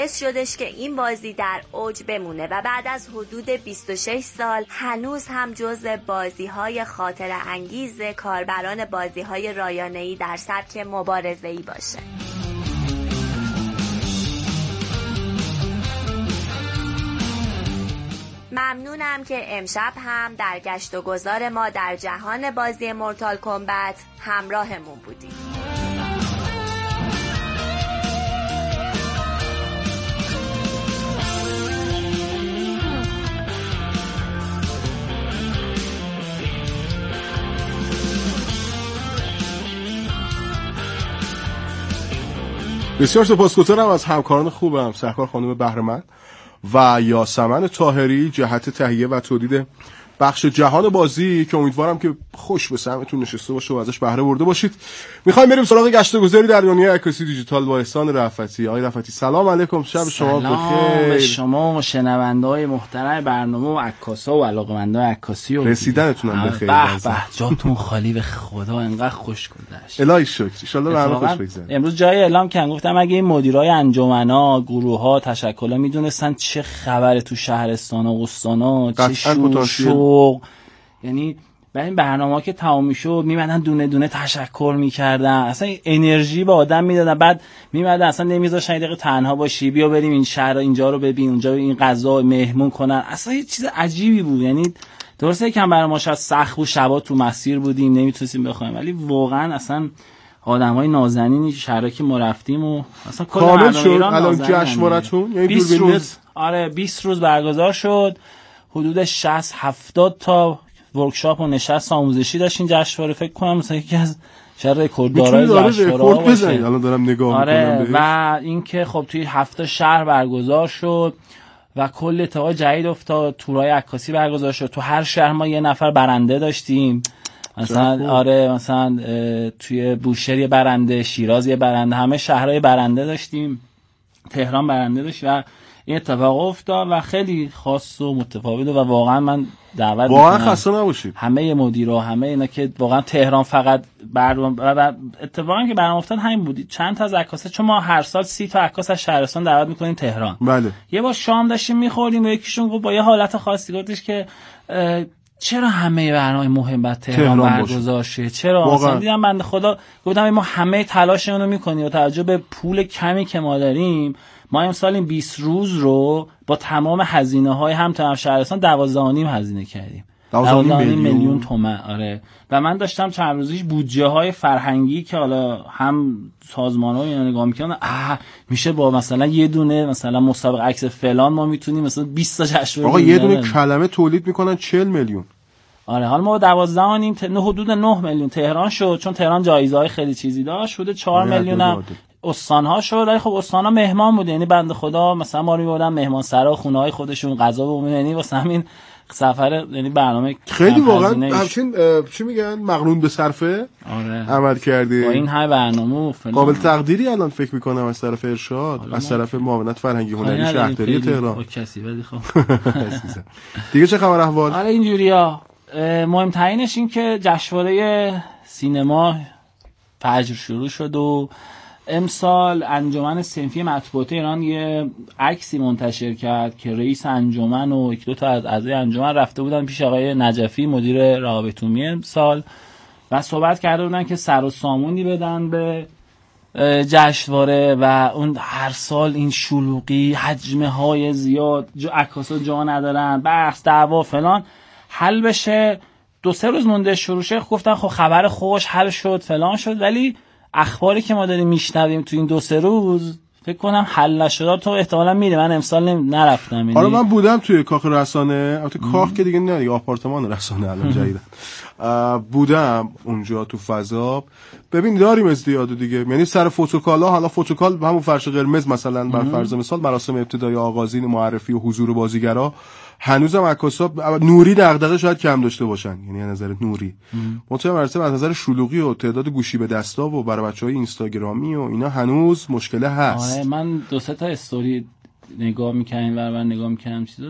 باعث شدش که این بازی در اوج بمونه و بعد از حدود 26 سال هنوز هم جزو بازی‌های خاطره انگیز کاربران بازی‌های رایانه‌ای در سبک مبارزه‌ای باشه. ممنونم که امشب هم در گشت و گذار ما در جهان بازی مورتال کمبت همراهمون بودید. بسیار سپاسگزارم از همکاران خوبم، سرکار خانم بهرمند و یاسمن طاهری جهت تهیه و تولید بخش جهان بازی که امیدوارم که خوش به سمتون نشسته باشه و ازش بهره برده باشید. میخوایم بریم سراغ گشت و گذاری در دنیای عکاسی دیجیتال با احسان رفعتی. آقای رفعتی سلام علیکم، شب شما بخیر. سلام به شما و شنونده‌های محترم برنامه و عکاسا و علاقه‌مندان عکاسی و رسیدنتونم بخیر. به جاتون خالی به خدا، انقدر خوش گذشت. الهی شکر، ان شاء الله برنامه خوش بگذره. امروز جای اعلام کردن، گفتم اگه این مدیرای انجمنا، گروه‌ها، تشکل‌ها میدونستن چه خبره تو شهرستان و استانا، چه شوق، یعنی برای این برنامه‌ها که تمام میشد میمدن دونه دونه تشکر میکردن، اصلا انرژی به آدم میدادن، بعد میمدن اصلا نمیذاشتن دقیقه تنها باشی، بیا بریم این شهر اینجا رو ببین، اونجا این غذا مهمون کنن، اصلا یه چیز عجیبی بود. یعنی درسته یکم برای ما شاید سخت بود، شبا تو مسیر بودیم نمیتونستیم بخوایم، ولی واقعا اصلا آدمای نازنینی شهرکی که ما رفتیم و اصلا کامل شد. الان جشنواره‌تون یعنی 20 روز، آره 20 روز برگزار شد، حدود 60-70 تا ورکشاپ و نشست آموزشی داشتین جشنواره. فکر کنم مثلا یکی از شهر رکورددارای جشنواره باشه. الان دارم نگاه آره میکنم و اینکه خب توی 7 شهر برگزار شد و کل اتفاق جدید افتاد، تورای عکاسی برگزار شد. تو هر شهر ما یه نفر برنده داشتیم، مثلا آره مثلا توی بوشهر یه برنده، شیراز یه برنده، همه شهرهای برنده داشتیم، تهران برنده داشت و این اتفاق افتاد و خیلی خاص و متفاوت و واقعا من دعوت میکنم واقعا خسته نباشید همه مدیرا، همه اینا که واقعا تهران فقط برنامه اتفاقا که برنامه افتاد همین بودید، چند تا از عکاسا، چون ما هر سال 30 تا عکاس از شهرستان دعوت میکنیم تهران. بله. یه بار شام داشتیم میخوردیم و یکیشون گفت با یه حالت خاصی گفتش که چرا همه برنامه مهم بعد تهران برگزار شه؟ چرا؟ اصلا دیدم بنده خدا، گفتم ما همه تلاشمون رو میکنیم و توجه به پول کمی که ما داریم، ما امسال این 20 روز رو با تمام هزینه‌های هم تا شهرستان 12.5 هزینه کردیم. 12.5 میلیون تومان. آره. و من داشتم چند روزیش بودجه‌های فرهنگی که حالا هم سازمان‌ها اینا نگاه می‌کردن، میشه با مثلا یه دونه مثلا مسابقه عکس فلان ما میتونیم مثلا 20 تا جشنواره، آقا یه دونه کلمه تولید میکنن 40 میلیون. آره حالا ما 12.5 حدود 9 میلیون تهران شد، چون تهران جایزه‌های خیلی چیزی داشت، حدود 4 میلیون هم استان‌ها شد. ولی خب استان‌ها مهمان بود، یعنی بنده خدا مثلا ما رو می‌بردن مهمان سرا خونه‌های خودشون غذا بمونه، یعنی واسه همین سفر یعنی برنامه خیلی واقعا همچین چی میگن مقرون به صرفه آره. عمل کردی با این های برنامه قابل تقدیری الان فکر می‌کنم از طرف ارشاد، از طرف معاونت فرهنگی هنری شهرداری تهران کسی ولی خب دیگه چه خبر احوال؟ آره اینجوریه. مهمترینش این که جشنواره سینما فجر شروع شد و امسال انجمن صنفی مطبوعات ایران یه عکسی منتشر کرد که رئیس انجمن و یک دو تا از اعضای انجمن رفته بودن پیش آقای نجفی مدیر روابط عمومی امسال و صحبت کرده بودن که سر و سامونی بدن به جشنواره و اون هر سال این شلوغی، حجمه های زیاد، عکاسا جا ندارن، بحث دعوا فلان حل بشه. 2-3 روز مونده شروع شه، گفتن خب خبر خوش حل شد فلان شد، ولی اخباری که ما داریم میشنویم تو این 2-3 روز فکر کنم حل نشده. تو احتمالاً میری، من امسال نرفتم. آره من بودم توی کاخ رسانه، البته کاخ که دیگه نه دیگه آپارتمان رسانه الان جدیدن بودم اونجا تو فضا. ببین داریم ازدیاد دیگه، یعنی سر فوتوکالا، حالا فوتوکال همون فرش قرمز مثلا بر فرض مثال مراسم ابتدایی آغازین معرفی و حضور بازیگرا، هنوزم عکاسا نوری دغدغه شاید کم داشته باشن، یعنی از نظر نوری مطمئن مرتبه از نظر شلوغی و تعداد گوشی به دستا و برای بچهای اینستاگرامی و اینا هنوز مشکل هست. آره من 2-3 تا استوری نگاه می‌کنم و من نگاه می‌کنم چیزا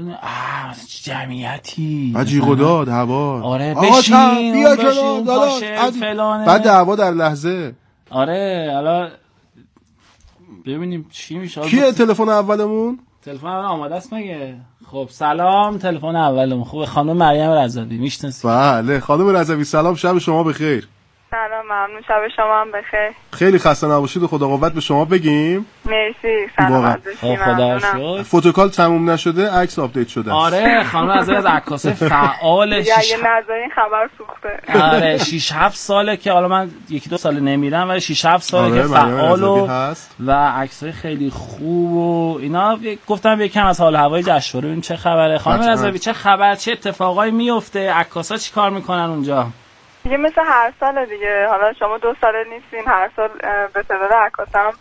جمعیتی جیغ و داد هوا. آره بشین بیا کنار فلان، بعد دعوا در لحظه. آره حالا ببینیم چی میشه. کیه تلفن اولمون؟ تلفن اول آماده است مگه؟ خب سلام، تلفن اولمون خوبه. خانم مریم رضوی میشناسی؟ بله خانم رضوی سلام، شب شما بخیر. سلام، ممنون، شب شما هم بخیر. خیلی خسته نباشید و خدا قوت به شما بگیم. مرسی، سلامت باشید. خدا شکر. فوتوکال تموم نشده، عکس آپدیت شده. آره خانم رضوی از عکاسای فعال اگه نظری خبر سوخته. آره 6 7 ساله که حالا من 1-2 سال نمیرم ولی 6 7 ساله که فعال و عکسای خیلی خوب و اینا. گفتم یکم از حال هوای جشنواره ببینیم چه خبره. خانم رضوی چه خبر، چه اتفاقایی میفته، عکاسا چیکار میکنن اونجا؟ دیگه مثل هر سال دیگه، حالا شما 2 سال نیستین، هر سال به تعداد عکاسا هم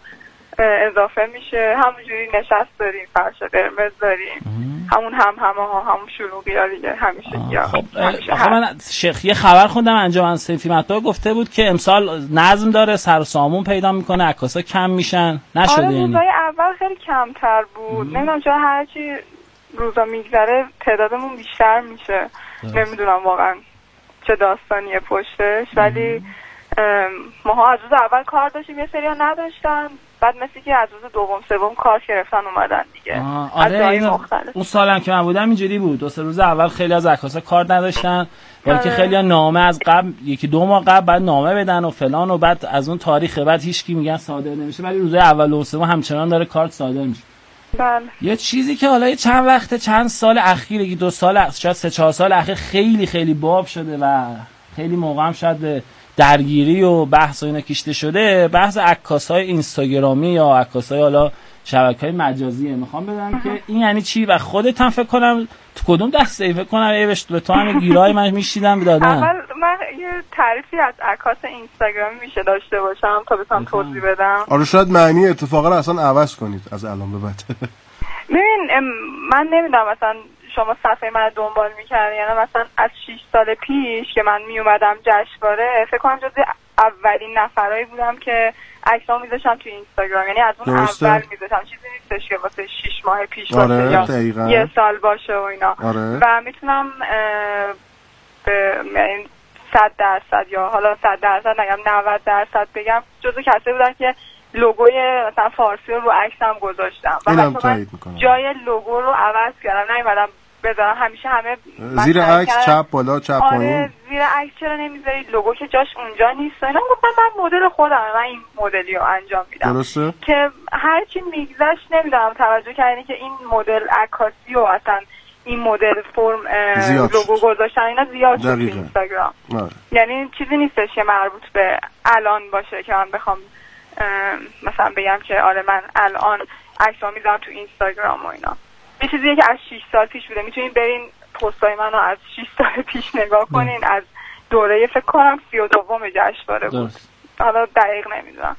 اضافه میشه. همونجوری نشست داریم، فرش قرمز داریم، همون همون شلوغی ها دیگه همیشه. خب من یه خبر خوندم انجمن صنفی مطبوع گفته بود که امسال نظم داره، سر و سامون پیدا میکنه، عکاسا کم میشن. نشده آره یعنی؟ روزای اول خیلی کمتر بود. نمیدونم چرا هرچی روزا میگذره تعدادمون بیشتر میشه. نمیدونم واقعا چه داستانیه پشتش، ولی ماها از روز اول کار داشتیم، یه سری ها نداشتن، بعد مثل که از روز دوم سوم کار گرفتن اومدن دیگه. آره اون سالم که من بودم اینجوری بود، 2-3 روز اول خیلی از عکاسا کار نداشتن، ولی که خیلی ها نامه از قبل 1-2 ماه قبل بعد نامه بدن و فلان و بعد از اون تاریخ بعد هیچکی میگن صادر نمیشه، ولی روزای اول و سوم همچنان داره کارت صادر میشه. بله. یه چیزی که حالا چند وقته، چند سال اخیر، 2 سال شاید 3-4 سال اخیر خیلی خیلی باب شده و خیلی موقع هم شاید به درگیری و بحث و اینا کشیده شده، بحث عکاسای اینستاگرامی یا عکاسای حالا شبکه‌های مجازیه. میخوام بدونم که این یعنی چی و خودت هم فکر کنم تو کدوم دسته فکر کنم به تو هم گیرای من میشیدم دادن. اول من یه تعریفی از عکاس اینستاگرامی میشه داشته باشم تا بتونم توضیح بدم. آره شاید معنی اتفاقا رو اصلا عوض کنید از الان به بعد. ببین من نمیدونم مثلا شما صفحه من دنبال میکردین، یعنی مثلا از 6 سال پیش که من میومدم جشنواره فکر کنم جز اولین نفرایی بودم که عکسامو میذاشتم تو اینستاگرام، یعنی از اون اول میذاشتم، چیزی نیستش که واسه 6 ماه پیش باشه یا دقیقا. یه سال باشه و اینا. و میتونم یعنی 100% یا حالا 100% نگم 90% بگم جزو کسایی بودن که لوگوی مثلا فارسی رو عکسم گذاشتم و من جای لوگو رو عوض کردم، نیومدم بذارم همیشه همه زیر عکس چپ بالا چپ پایین. آره زیر عکس چرا نمیذارید لوگو که جاش اونجا نیست؟ اینا گفتم من مدل خودم، من این مدلی رو انجام میدم. درسته که هر چی میگذشت نمیدونم توجه کردین که این مدل عکاسی و اصلا این مدل فرم لوگو گذاشتن اینا زیاد شد تو اینستاگرام. یعنی چیزی نیستش که مربوط به الان باشه که من بخوام مثلا بگم که آره من الان عکسام میذارم تو اینستاگرام و اینا. یه چیزیه که از 6 سال پیش بوده. میتونین برین پستای منو از 6 سال پیش نگاه کنین، از دوره فکر کنم 32 جشنواره بود، حالا دقیق نمیدونم.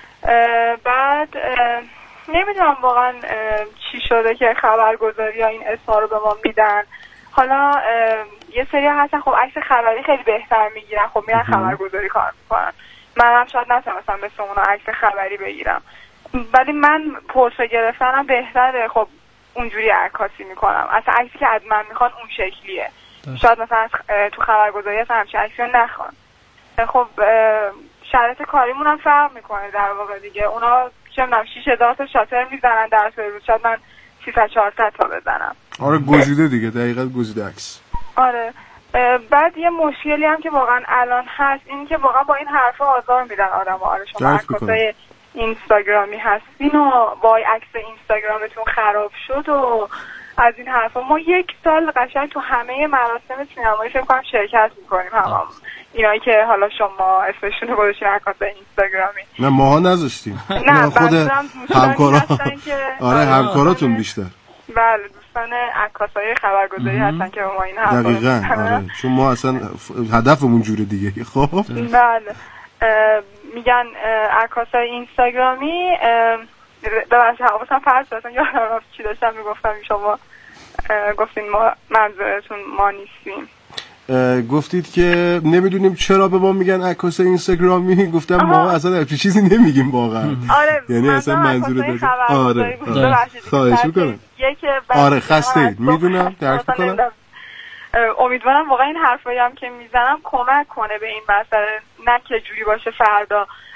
بعد نمیدونم واقعا چی شده که خبرگزاری ها این اسما رو به ما میدن. حالا یه سری هستن خب عکس خبری خیلی بهتر میگیرن، خب میرن خبرگزاری کار میکنن. منم شاید نتونم مثلا مثل اونا عکس خبری بگیرم، ولی من پرسه گرفتنم بهتره. خب اونجوری عکاسی میکنم، اصلا عکسی که از من میخوان اون شکلیه. شاید مثلا تو خبرگزاری اصلا همچین عکسی رو نخوان. خب شرایط کاریمون هم فرق میکنه در واقع دیگه. اونا چه میدونم 6000 تا شاتر میزنن در طول روز، شاید من 300-400 تا بزنم. آره گزیده دیگه، دقیقاً گزیده عکس. آره بعد یه مشکلی هم که واقعا الان هست این که واقعا با این حرفا آزار میدن آدم‌ها. آره شما عکاسای اینستاگرامی هستین و وای عکس اینستاگرامتون خراب شد و از این حرفا. ما 1 سال قشنگ تو همه مراسم سینمایی فکر کنم شرکت میکنیم، هممون اینایی که حالا شما اسمشون رو گذاشتین عکاسای اینستاگرامی. نه ماها نذاشتیم، نه خود همکارا. آره همکاراتون بیشتر. بله دوستان عکاسای خبرگزاری هستن که ما این حرفا دقیقاً. آره چون ما اصلا هدفمون جوره دیگه. خب بله میگن عکاسای اینستاگرامی ببخشید حواسم پرت شد، یادم چی داشتم میگفتم شما گفتین ما منظورتون ما نیستیم. گفتید که نمیدونیم چرا به ما میگن عکاس اینستاگرامی. گفتم ما اصلا چیزی نمیگیم واقعا. آره یعنی اصلا منظور داشت. آره خواهش میکنم. آره خسته میدونم درک میکنم. امیدوارم واقعا این حرفایی هم که میزنم کمک کنه به این مسئله، نه که جوری باشه فردا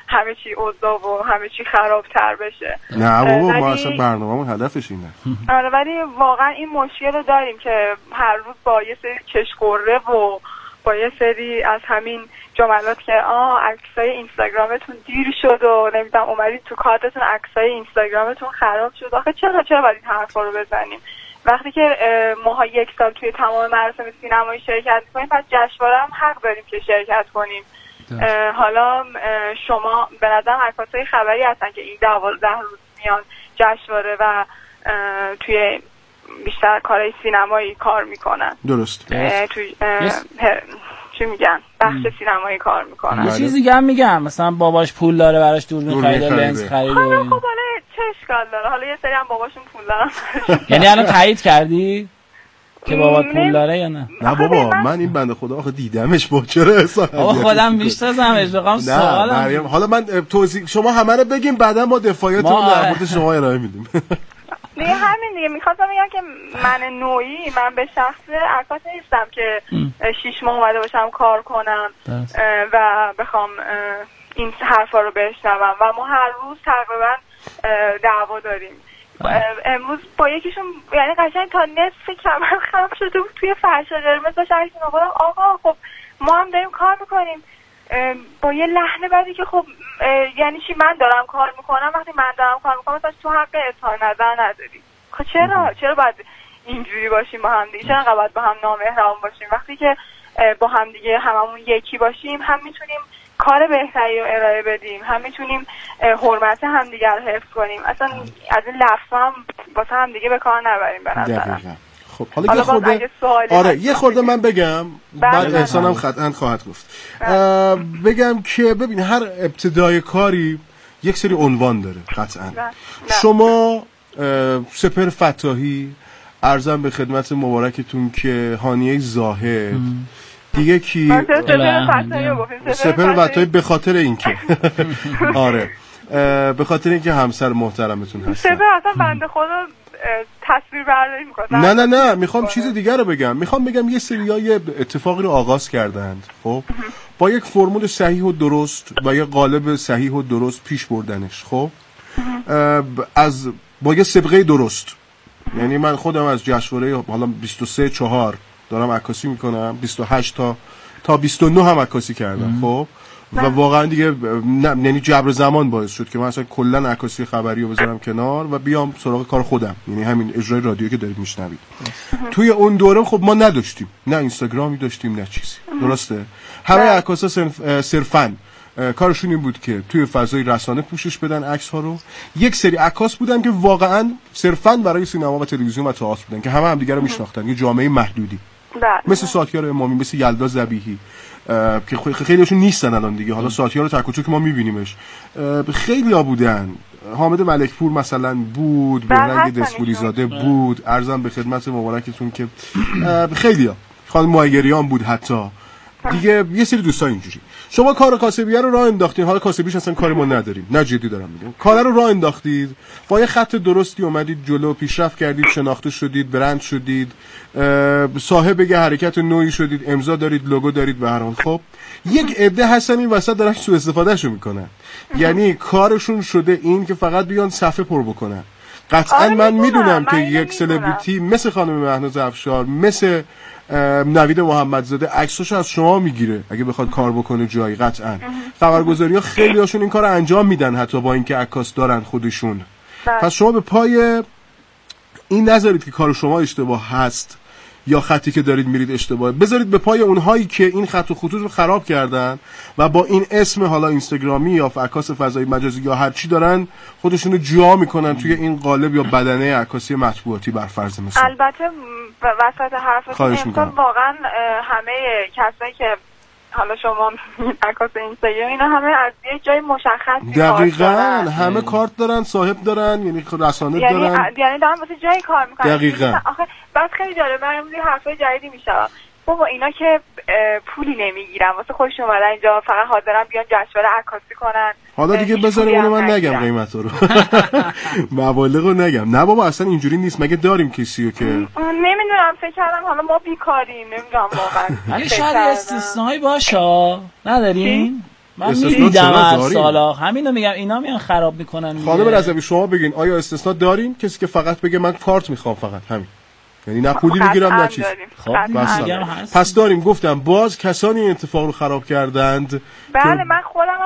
همه چی اوضاع و همه چی خرابتر بشه. نه بابا ما اصلا برنامه‌مون هدفش اینه. آره ولی واقعا این مشکل رو داریم که هر روز با یه سری چشقوره و با یه سری از همین جملات که عکسای اینستاگرامتون دیر شد و نمیدونم اومدید تو کارتتون عکسای اینستاگرامتون خراب شد. آخه چرا باید این حرفا رو بزنیم؟ وقتی که ماها 1 سال توی تمام مراسم سینمایی شرکت می‌کنیم پس جشنواره هم حق داریم که شرکت کنیم. حالا شما به نظرم عکاسای خبری هستن که این 12 روز میان جشنواره و توی بیشتر کارهای سینمایی کار میکنن. درست. توی چی میگن بخش سینمایی کار میکنن. یه چیزی دیگه هم میگم مثلا باباش پول داره براش دوربین خریده لنز خریده. حالا خب چه اشکال داره؟ حالا یه سری هم باباشون پول دارن. یعنی الان تایید کردی که بابا پول داره یا نه؟ نه بابا من این بنده خدا آخه دیدمش با چرا حساب بابا خودم میشناسمش بگم سوالم. حالا من توضیح شما همه رو بگیم بعدا ما دفاعیتون در مورد شما ارائه میدیم. نه همین دیگه میخواستم بگم که من به شخص عکاس نیستم که 6 ماه اومده باشم کار کنم و بخوام این حرفا رو بشنوم و ما هر روز تقریبا دعوا داریم. امروز با یکیشون یعنی قشنگ تا نصف کمر خراب شده بود توی فرش قرمز داشت عکس می‌گرفتم. آقا خب ما هم داریم کار میکنیم با یه لحن بعدی که خب یعنی چی من دارم کار میکنم وقتی من دارم کار میکنم مثلا تو حق اظهار نظر نداری. خب چرا باید اینجوری باشیم با هم دیگه؟ چرا باید با هم نامهربان باشیم؟ وقتی که با هم دیگه هممون یکی باشیم هم میتونیم کار بهتری رو ارائه بدیم، هم میتونیم حرمت همدیگه رو حفظ کنیم. اصلا از این لفظ هم واسه هم دیگه به کار نبریم به نظرم. خب حالا یه خورده من بگم بعد احسانم قطعا خواهد گفت. بگم که ببین هر ابتدای کاری یک سری عنوان داره قطعا. شما سپر فتاحی عرضم به خدمت مبارکتون که هانیه زاهد دیگه کی سپر فتاحی به خاطر اینکه آره به خاطر اینکه همسر محترمتون هستن. سپر اصلا بنده خدا تصویر برداری میکنه. نه میخوام چیز دیگه رو بگم. میخوام بگم یه سریای اتفاقی رو آغاز کردند خب با یک فرمول صحیح و درست و یک قالب صحیح و درست پیش بردنش خب با یه سابقه درست. یعنی من خودم از جشنواره حالا 23/4 دارم عکاسی میکنم 28 تا 29 هم عکاسی کردم خب و واقعا دیگه یعنی جبر زمان باعث شد که من اصلا کلا عکاسی خبری رو بذارم کنار و بیام سراغ کار خودم، یعنی همین اجرای رادیو که دارید میشنوید. توی اون دوره خب ما نداشتیم نه اینستاگرامی داشتیم نه چیزی، درسته؟ همه عکاسا صرفاً کارشون این بود که توی فضای رسانه پوشش بدن عکس ها رو. یک سری عکاس بودن که واقعا صرفاً برای سینما و تلویزیون و تئاتر بودن که همه هم دیگه رو میشناختن، یه جامعه محدودی مثل ساتیار امامی، مثل یلدا ذبیحی که خیلیشون نیستن الان دیگه. حالا ساتیار رو تک و توک ما میبینیمش. خیلی ها بودن، حامد ملکپور مثلا بود، بهرنگ دسپولی زاده بود، عرضم به خدمت مبارکتون که خیلی ها، خانم مایگریان بود حتی دیگه، یه سری دوستان اینجوری. شما کار کاسبیه رو راه انداختین، حالا کاسبیش اصلا کاری ما نداریم، نه جدی دارم میگم، کار رو راه انداختید، با یه خط درستی اومدید جلو، پیشرفت کردید، شناخته شدید، برند شدید، صاحب یه حرکت نوعی شدید، امضا دارید، لوگو دارید، به هر حال خب یک عده هستن این وسط دارن سوء استفادهشو میکنن. یعنی کارشون شده این که فقط بیان صفحه پر بکنن. قطعا من میدونم که یک سلبریتی مثل خانم مهناز افشار، مثل نوید محمدزاده عکساشو از شما میگیره اگه بخواد کار بکنه جایی. قطعا خبرگزاری‌ها خیلی هاشون این کارو انجام میدن حتی با اینکه عکاس دارن خودشون. پس شما به پای این نذارید که کار شما اشتباه هست یا خطی که دارید میرید اشتباهه، بذارید به پای اونهایی که این خط و خطوط رو خراب کردن و با این اسم حالا اینستاگرامی یا عکاس فضایی مجازی یا هر چی دارن خودشونو جا میکنن توی این قالب یا بدنه عکاسی مطبوعاتی بر فرض مثال. البته وسط حرفتون واقعا همه کسایی که حالا شما عکاس اینستاگرام اینا همه از یه جای مشخص دقیقاً همه کارت دارن، صاحب دارن، یعنی رسانه دارن، یعنی دارن واسه جایی کار میکنن. دقیقاً. آخه بس خیلی جالب، من امروز حرفای جدیدی میشم بابا اینا که پولی نمیگیرن واسه خودشون اومدن اینجا، فقط حاضرن بیان جشنواره عکاسی کنن. حالا دیگه بذاریم اونو من نگم قیمت رو مبالغ رو نگم. نه بابا اصلا اینجوری نیست. مگه داریم کسیو که نمیدونم، فکر کردم حالا ما بیکاریم، نمیدونم واقعا. ولی شاید استثنایی باشه ندارین؟ من میدیدم هر سالا همینو میگم، اینا میان خراب میکنن. خانم رضوی شما بگین آیا استثناء دارین؟ کسی که فقط بگه من کارت میخوام فقط، همین، یعنی نه پولی میگیرم نه چیز. خب پس داریم. گفتم باز کسانی این اتفاق رو خراب کردند. بله من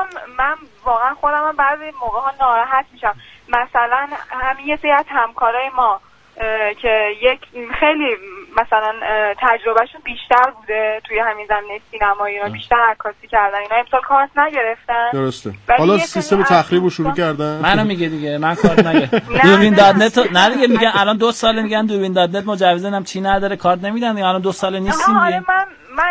واقعا خودم بعضی موقع ها ناراحت میشم. مثلا همین یه سری از همکارای ما که یک خیلی مثلا تجربهشون بیشتر بوده توی همین زمینه سینمایی، اینا بیشتر عکاسی کردن، اینا امسال کارت نگرفتن. درسته. حالا سیستم تخریب رو شروع کردن. منو میگه دیگه من کارت نگرفتم. دوربین دات نت نه دیگه میگن الان 2 سال میگن دوربین دات نت مجوزن هم چی نداره، کارت نمیدن. الان 2 سال نیستیم دیگه. من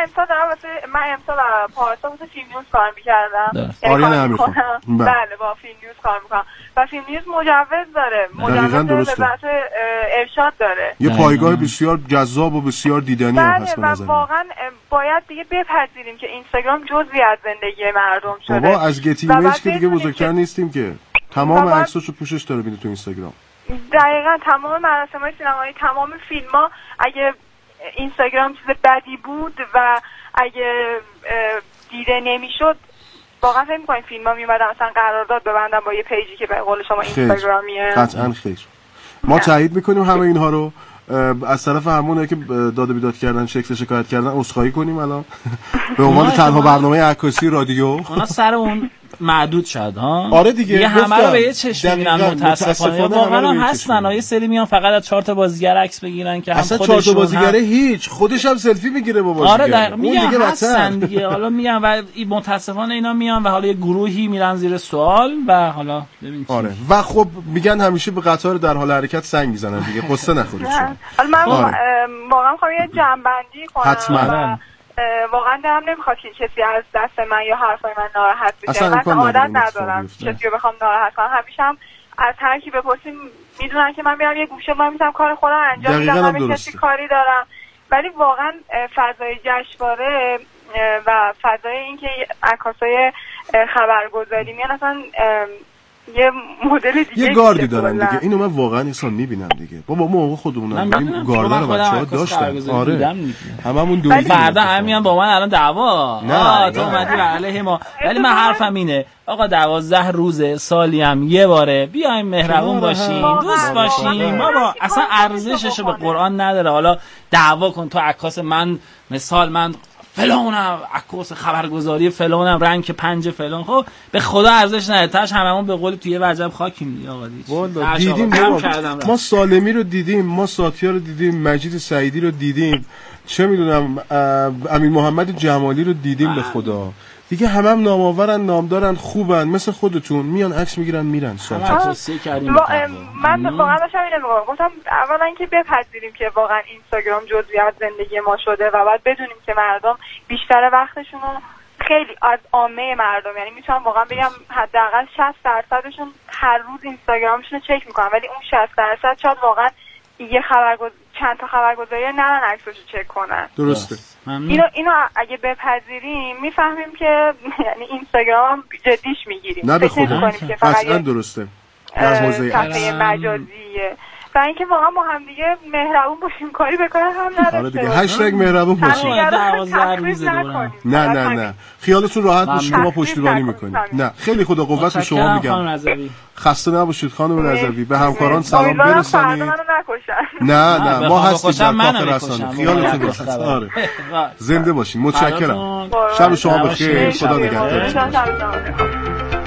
امسال پارسال واسه فیلم نیوز کار می‌کردم. آریان امیرخان. بله با فیلم نیوز کار می‌کنم. و فیلم نیوز مجوز داره. مجوز وزارت ارشاد داره. یه پایگاه بسیار جذاب و بسیار دیدنی هم هست به نظر من. واقعا باید دیگه بپذیریم که اینستاگرام جزئی از زندگی مردم شده. بابا از گتی ایمیج که دیگه بزرگتر نیستیم که. تمام عکساشو پوشش داره میده تو اینستاگرام. دقیقاً تمام مراسم‌های سینمایی، تمام فیلم‌ها اگه اینستاگرام چیز بدی بود و اگه دیده نمیشد واقعا فکر می‌کنید فیلم‌ها میومدن مثلا قرارداد ببندن با یه پیجی که به قول شما اینستاگرامیه؟ قطعاً خیر. ما تایید می‌کنیم همه اینها رو. از طرف همونایی که داد و بیداد کردن، شکایت کردن، عذرخواهی کنیم الان به عنوان تنها برنامه عکاسی رادیو. اونا سر اون معدود شد ها. آره دیگه یه همه رو به یه چشم میبینن متاسفانه. واقعا هم هستن. یه سری میان فقط از 4 تا بازیگر عکس بگیرن که هم اصلا 4 تا بازیگره هیچ، خودش هم سلفی میگیره با بازیگر. آره میگن هستن دیگه. حالا میگن و متاسفانه اینا میان و حالا یه گروهی میرن زیر سوال و حالا ببین. آره و خب میگن همیشه به قطار در حال حرکت سنگ میزنن دیگه. قصه نخورید شما. من واقعا میخوام یه جنبندی کنم. حتما. واقعا دلم نمیخواد که کسی از دست من یا حرفای من ناراحت بشه. من عادت ندارم کسی رو بخوام ناراحت کنم. همیشه هم از هر کی بپرسیم میدونن که من میرم یه گوشه وای میسم کار خودم انجام میدم، من کسی کاری دارم. ولی واقعا فضای جشنواره و فضای اینکه عکاسای خبرگزاری میان اصلا یه مدل دیگه یه گاردی دارن دیگه. اینو من واقعا انسان میبینم دیگه. بابا ما خودمون گاردا رو بچه‌ها داشتن. آره هممون دو فردا همین با من الان دعوا. تو اومدی علیه ما. ولی من حرفم اینه آقا 12 روزه سالی هم یه باره بیایم مهربون باشیم، دوست باشیم. بابا اصلا ارزششو به قرآن نداره. حالا دعوا کن تو عکاس من مثال من فلانم عکاس خبرگزاری فلانم رنگ 5 فلان. خب به خدا ارزش نداره. تاش هممون به قول توی وجب خاکیم دیگه. آقا دیدیم ما سالمی رو دیدیم، ما ساتیا رو دیدیم، مجید سعیدی رو دیدیم، چه میدونم امین محمد جمالی رو دیدیم. به خدا دیگه هم نامآورن، نامدارن، خوبن، مثل خودتون میان عکس میگیرن میرن. من واقعا داشتم اینو گفتم اولا اینکه بپذیریم که واقعا اینستاگرام جزئی از زندگی ما شده و بعد بدونیم که مردم بیشتر وقتشون رو خیلی از عامه مردم، یعنی میتونم واقعا بگم حداقل 60%شون هر روز اینستاگرامشون رو چک میکنن، ولی اون 60% شاید واقعا یه چند تا خبرگزاری نرن عکسشو چک کنن. درسته. اینو اگه بپذیریم میفهمیم که یعنی اینستاگرام جدیش میگیریم. نه به خدا قطعا درسته. در حوزه صفحه مجازیه و اینکه واقعا ما هم دیگه مهربون باشیم، کاری به کار هم نداشته. آره دیگه هشتگ مهربون باشیم. 12 روز دوران. نه خیالتون راحت باشه که ما پشتیبانی میکنیم. نه خیلی خدا قوت به شما میگم. خسته نباشید خانم رضوی. به همکاران سلام برسونید. نه ما هستیم در کاخ رسانه. خیالتون راحت. آره زنده باشین. متشکرم. شب شما بخیر. خدا نگهدار.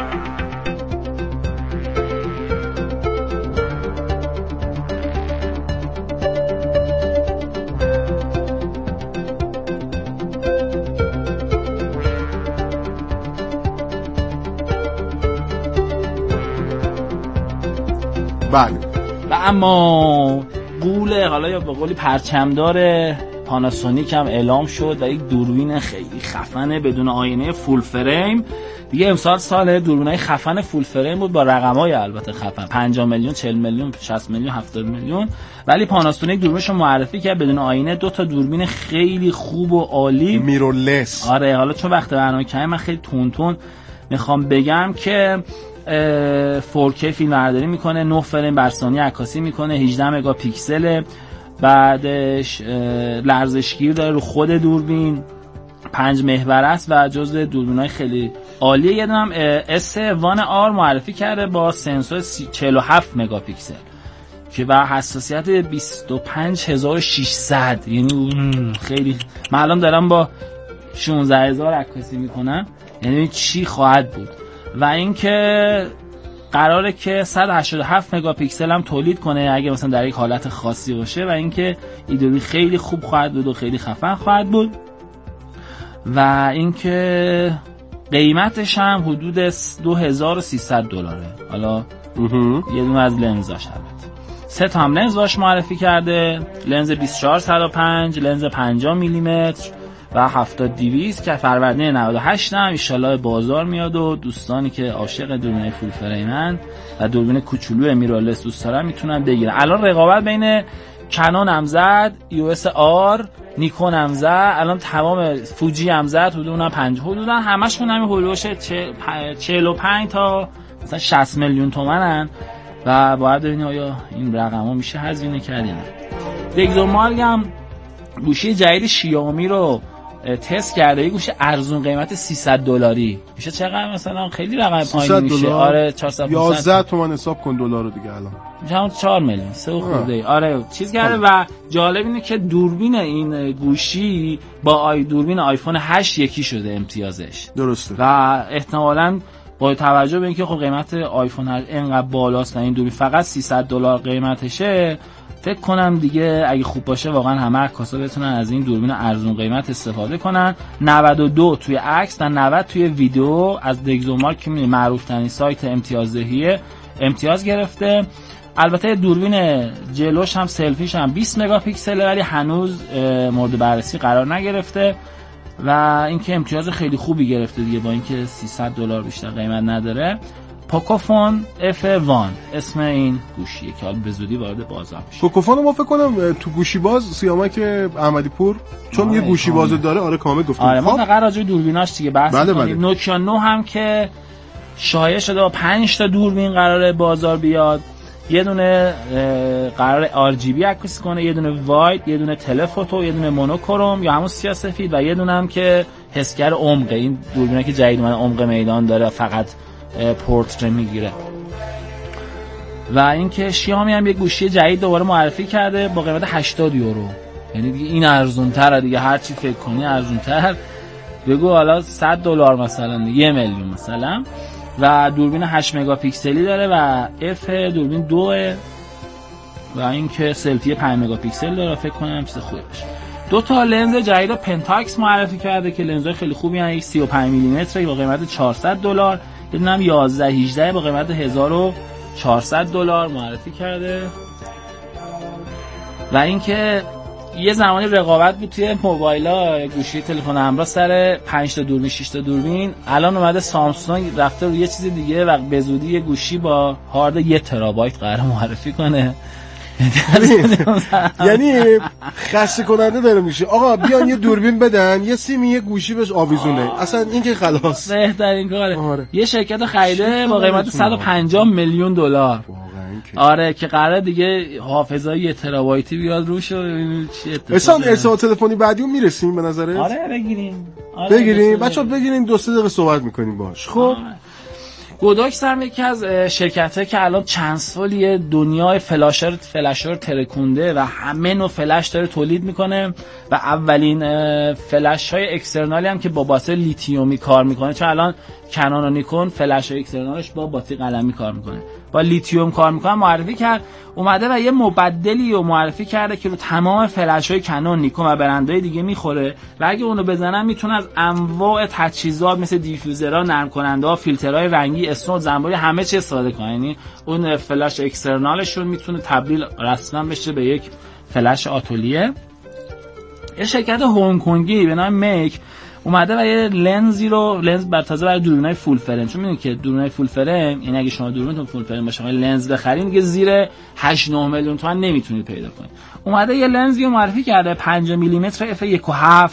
بله. و اما قوله حالا یا به قولی پرچمدار پاناسونیک هم اعلام شد و یک دوربین خیلی خفنه بدون آینه فول فریم دیگه. امسال سال دوربینای خفن فول فریم بود با رقمای البته خفن 50 میلیون 40 میلیون 60 میلیون 70 میلیون. ولی پاناسونیک دوربینشو معرفی کرد بدون آینه. 2 تا دوربین خیلی خوب و عالی میرورلس. آره حالا چون وقت برنامه کردم من خیلی تون میخوام بگم که 4K فیلمبرداری میکنه، 9 فریم بر ثانیه عکاسی میکنه، 18 مگاپیکسل، بعدش لرزشگیر داره رو خود دوربین، 5 محور است و جزو دوربینای خیلی عالیه. یه دونم S1R معرفی کرده با سنسور 47 مگاپیکسل که با حساسیت 25600، یعنی خیلی. من الان دارم با 16000 عکاسی میکنم، یعنی چی خواهد بود. و اینکه قراره که 187 مگاپیکسل هم تولید کنه اگه مثلا در یک حالت خاصی باشه، و اینکه ایدوری خیلی خوب خواهد بود و خیلی خفن خواهد بود. و اینکه قیمتش هم حدود $2300. حالا یه دونه از لنزاش البته 3 تا هم لنز باش معرفی کرده، لنز 24-105، لنز 50 میلیمتر و 70-200 که فروردین 98 هم ان شاءالله بازار میاد و دوستانی که عاشق دوربین فول فریمن و دوربین کوچولو میرالس دوست دارن میتونن بگیرن. الان رقابت بین کنون هم زد، EOS R، نیکون هم زد، الان تمام فوجی هم زد، حدودا 50 حدودا همشون همین هولوش 45 تا مثلا 60 میلیون تومنن و باید ببینیم آیا این رقم‌ها میشه هزینه کرد یا نه. دگزومارگ هم گوشی جدید شیائومی رو تست کرده، یه گوشی ارزون قیمت $300 میشه چقدر؟ مثلا خیلی رقم پایینی میشه. آره 411 تومن حساب کن دلار دیگه، الان میشه 4 میلیون 3 خورده. آره چیز کرده. و جالب اینه که دوربین این گوشی با دوربین آیفون 8 یکی شده امتیازش. درسته. و احتمالاً با توجه به اینکه خب قیمت آیفون 8 اینقدر بالاست و این دوربین فقط $300 قیمتشه، فکر کنم دیگه اگه خوب باشه واقعا همه عکاسا بتونن از این دوربین ارزون قیمت استفاده کنن. 92 توی عکس و 90 توی ویدیو از دگزومارک که معروف ترین سایت امتیازدهی امتیاز گرفته. البته دوربین جلوش هم سلفیش هم 20 مگاپیکسله ولی هنوز مورد بررسی قرار نگرفته و اینکه امتیاز خیلی خوبی گرفته دیگه، با اینکه $300 بیشتر قیمت نداره. پوکوفون F1 اسم این گوشیه که حالا به زودی وارد بازار میشه. پوکوفون ما فکر کنم تو گوشی باز سیامک احمدی پور چون یه گوشی باز داره. آره کامل گفتم. آره ما فقط راجع به دوربیناش دیگه بحث می‌کنیم. نوکیا 9 هم که شایع شده با 5 تا دوربین قراره بازار بیاد. یه دونه قرار RGB عکاسی کنه، یه دونه واید، یه دونه تلفوتو، یه دونه مونوکروم یا همون سیاه سفید و یه دونه هم که حسگر عمق. این دوربینه که جدید من عمق میدان داره فقط پورتره میگیره. و اینکه شیائومی هم یه گوشی جدید دوباره معرفی کرده با قیمت $80. یعنی دیگه این ارزون تره دیگه، هر چی فکر کنی ارزون تر. بگو حالا $100 مثلا 1 میلیون مثلا. و دوربین 8 مگاپیکسلی داره و F دوربین 2 و اینکه سلفی 5 مگاپیکسل داره. فکر کنم چیز خوبی باشه. 2 تا لنز جدید پنتاکس معرفی کرده که لنزهای خیلی خوبی هستن. یک 35 میلیمتر با قیمت $400، یه دونه هم 11-18 با قیمت $1400 معرفی کرده. و اینکه یه زمانی رقابت بود توی موبایل‌ها، گوشی تلفن همراه سر 5 تا دوربین 6 تا دوربین. الان اومده سامسونگ رفته روی یه چیز دیگه و به زودی یه گوشی با هارد 1 ترابایت قرار معرفی کنه. یعنی خسته کننده داره میشه. آقا بیان یه دوربین بدن، یه سیمی یه گوشی بهش آویزونه، اصلا این که خلاص بهترین کاره. یه شرکت خریده با قیمت $150 میلیون. آره که قراره دیگه حافظه 1 ترابایتی بیاد روش و چی اتفاقی. ارسال تلفنی بعدیو میرسیم به نظرت؟ آره بگیریم. بگیریم بچه‌ها، بگیریم 2-3 دقیقه صحبت میکنیم باش. خب گوداکس هم یکی از شرکت‌هایی که الان چند سالیه دنیای فلاشر ترکونده و همه نوع فلش داره تولید میکنه و اولین فلش‌های اکسترنالی هم که با باتری لیتیومی کار میکنه، چون الان کنون و نیکون فلش‌های اکسترنالش با باتری قلمی کار میکنه، با لیتیوم کار میکنه. معرفی کرد اومده و یه مبدلی رو معرفی کرده که رو تمام فلش‌های کنون، نیکون و برندهای دیگه میخوره و اگه اونو بزنن میتونه از انواع تجهیزات مثل دیفیوزرها، نرم کننده‌ها، فیلترهای رنگی، اسنود، زنبوری، همه چی استفاده کنه. یعنی اون فلش اکسترنالشون میتونه تبدیل رسما بشه به یک فلش آتلیه. یه شرکت هنگ کنگی به نام میک اومده و یه لنز تازه برای دوربینای فول فریم، چون میدونید که دوربینای فول فریم یعنی اگه شما دوربینتون فول فریم باشه لنز بخرید دیگه زیر 8-9 میلیون تومان نمیتونید پیدا کنید. اومده یه لنزی رو معرفی کرده 5 میلیمتر f1.7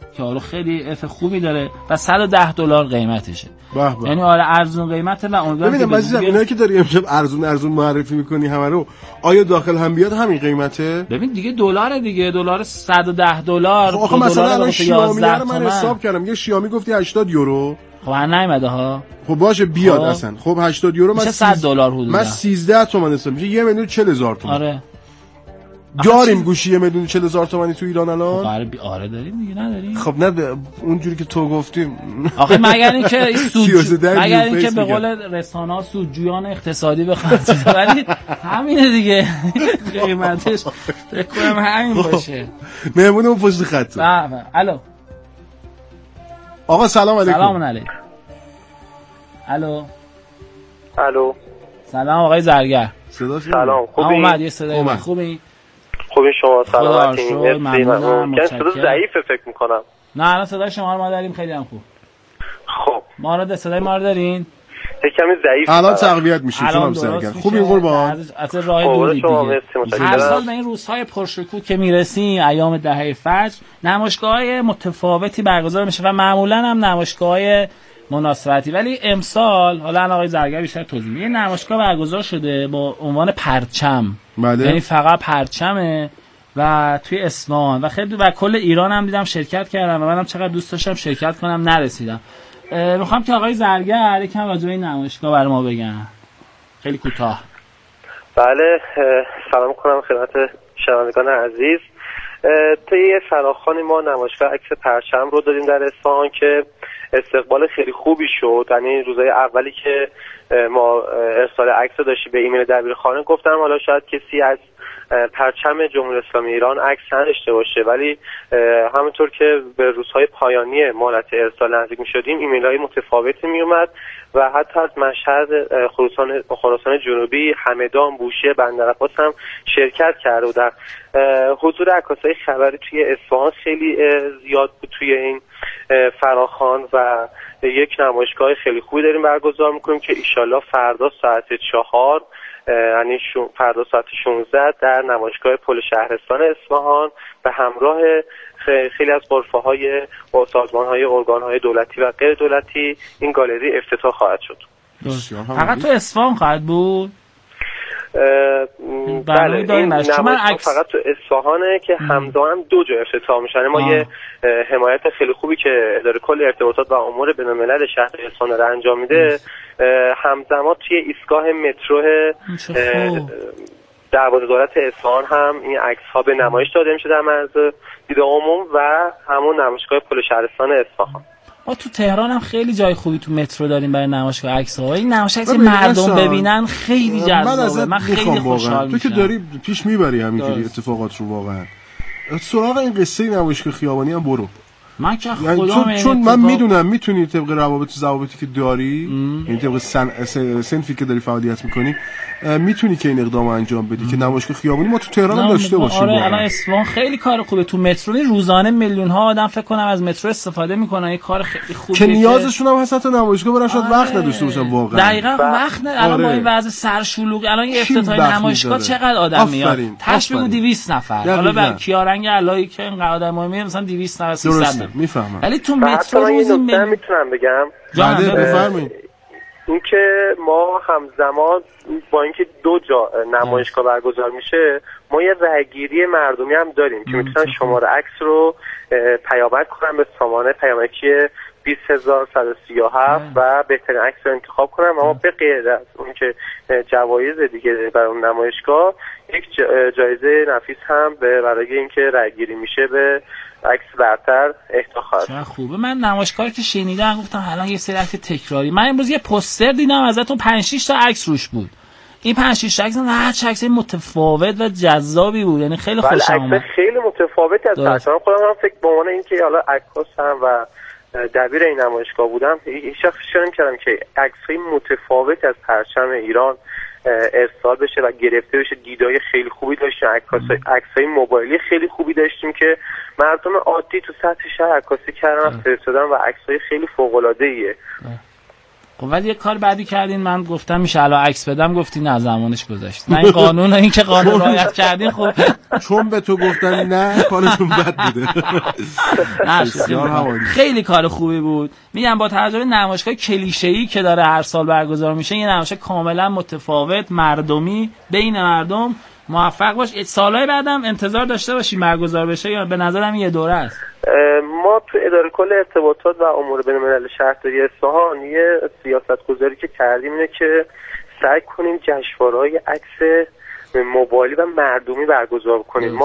که حالا خیلی اف خوبی داره و $110 قیمتشه. یعنی آره ارزون قیمته و امیدوارم ببینم عزیزم اینایی که داری امشب ارزون معرفی میکنی همه رو، آیا داخل هم بیاد همین قیمته؟ ببین دیگه دلار دیگه، دلار $110. آخه مثلا الان شیائومی رو من حساب کردم، یه شیائومی گفتی 80 یورو. خب هر نیومده ها. خب باشه بیاد اصلا. خب 80 یورو من $100 حدودا. من 13 تومن حساب میشه 1,40,000 تومان. آره. داریم گوشی 1,40,000 تومانی تو ایران الان؟ خب آره داریم دیگه، نداریم. خب نه اونجوری که تو گفتیم. آخه مگر اینکه مگر اینکه به قول رسانه‌ها سودجویان اقتصادی بخواد، ولی همینه دیگه. قیمتش فکر کنم همین باشه. مهمونمون پشت خط. بله. الو. آقا سلام علیکم. سلام علیکم. الو. الو. سلام آقای زرگر. سلام. خوبی؟ اومد یه صدای خوبی؟ خوبی شما سلامتی؟ ممنونم. که صدا ضعیفه فکر می‌کنم. نه الان صدای شما رو ما داریم خیلی هم خوب. خب. صدای ما رو دارین؟ یه کمی ضعیف. الان تقویت میشه شما زرگر. خوبی قربان. از راه دوری دیگه. هر سال به این روزهای پرشکوه که میرسیم، ایام دهه فجر، نمایشگاه‌های متفاوتی برگزار میشه و معمولاً هم نمایشگاه‌های مناسبتی، ولی امسال حالا آقای زرگر بیشتر توضیح میده. یه نمایشگاه برگزار شده با عنوان پرچم. بله. یعنی فقط پرچمه و توی اصفهان و خیلی و کل ایران هم دیدم شرکت کردم و منم چقدر دوست داشتم شرکت کنم نرسیدم. میخوام که آقای زرگر یکم راجع به این نمایشگاه برای ما بگن. خیلی کوتاه. بله، سلام کنم خدمت شنوندگان عزیز. طی فراخوان ما نمایشگاه عکس پرچم رو داریم در اصفهان که استقبال خیلی خوبی شد. یعنی روزهای اولی که ما ارسال عکس داشتیم به ایمیل دبیرخانه گفتم حالا شاید کسی از پرچم جمهوری اسلامی ایران عکس نداشته باشه، ولی همونطور که به روزهای پایانی مهلت ارسال نزدیک می‌شدیم ایمیل‌های متفاوتی میومد و حتی از مشهد، خراسان جنوبی، همدان، بوشهر، بندرعباس هم شرکت کرده بودن. حضور عکاسای خبری توی اصفهان خیلی زیاد بود توی این فراخوان و یک نمایشگاه خیلی خوبی داریم برگزار میکنیم که ایشالله فردا ساعت 4 یعنی فردا ساعت 16 در نمایشگاه پل شهرستان اصفهان به همراه خیلی از غرفه‌های و سازمان‌های ارگان‌های دولتی و غیر دولتی این گالری افتتاح خواهد شد. فقط تو اصفهان خواهد بود؟ بله این نمایشگاه فقط تو اصفهانه که همزمان هم 2 جا افتتاح میشن. ما یه حمایت خیلی خوبی که اداره کل ارتباطات و امور بین‌الملل شهر اصفهان رو انجام میده، همزمان توی ایستگاه مترو در وزارت اصفهان هم این عکس‌ها به نمایش داده میشه در معرض دید عموم و همون نمایشگاه پل شهرستان اصفهان. ما تو تهران هم خیلی جای خوبی تو مترو داریم برای نمایشگاه عکس‌ها. این نمایشگاه مردم ببینن خیلی جذابه. من خیلی خوشحال میشم. تو که داری پیش میبری همینجوری اتفاقات رو واقعا. سراغ این قصه نمایشگاه خیابانی هم برو. من که چون من میدونم میتونی طبق ضوابطی که داری، یعنی طبق سنفی که داری فعالیت میکنی، میتونی که این اقدامو انجام بدی که نمایشگاه خیابانی ما تو تهران هم داشته باشیم. آره الان اصفهان خیلی کار خوبه. تو مترو روزانه میلیون ها آدم فکر کنم از مترو استفاده میکنن. یه کار خیلی خوبه که نیازشون هم هست تا نمایشگاه برن، شاید وقت نداشته باشن واقعا. دقیقاً وقت نه. الان با این وضع سرشلوغ الان یه افتتاح نمایشگاه چقدر آدم میاد؟ تاش بگو 200 نفر. حالا با کیارنگ علایی که اینقدر آدم میاد مثلا 200 نفر 300 نفر. میفهمم. ولی تو مترو روزی میتونم بگم بفرمایید این که ما همزمان با اینکه 2 جا نمایشگاه برگزار میشه ما یه رأیگیری مردمی هم داریم که میتونن شماره عکس رو پیامک کنن به سامانه پیامکی 20137 و بهترین عکس رو انتخاب کنن. اما به غیر از اون که جوایز دیگه برای اون نمایشگاه یک جایزه نفیس هم برای اینکه رأیگیری میشه به عکس برتر اهدا خواهد. چه خوبه. من نمایشگاهی که شنیدم گفتم الان یه سری عکس تکراری. من امروز یه پوستر دیدم ازتون 5-6 تا عکس روش بود. این 5-6 عکس هر چه عکس متفاوت و جذابی بود. یعنی خیلی خوشم اومد. خیلی متفاوتی از پرچم. خودم هم فکر به عنوان اینکه حالا عکاس هم و دبیر این نمایشگاه بودم هیچ وقت فکر نمی‌کردم که عکس‌های متفاوت از پرچم ایران ارسال بشه و گرفته بشه. دیدای خیلی خوبی داشتیم، عکسای موبایلی خیلی خوبی داشتیم که مردم عادی تو سطح شهر عکاسی کردن و فرستادن و عکسای خیلی فوق‌العاده‌ایه. خب ولی یه کار بعدی کردین، من گفتم میشه الان عکس بدم، گفتی نه زمانش گذاشت. نه این قانون، این که قانون رعایت کردین. خب چون به تو گفتن نه کارشون بد بوده. خیلی کار خوبی بود. میگم با توجه به نمایشگاه کلیشه‌ای که داره هر سال برگزار میشه، یه نمایش کاملا متفاوت، مردمی، بین مردم، موفق باش. سالهای بعدم انتظار داشته باشیم برگزار بشه یا به نظرم یه دوره است؟ ما تو اداره کل ارتباطات و امور بین‌الملل شهرداری اصفهان یه سیاست‌گذاری که کردیم اینه که سعی کنیم جشنواره‌های عکس موبایلی و مردمی برگزار کنیم.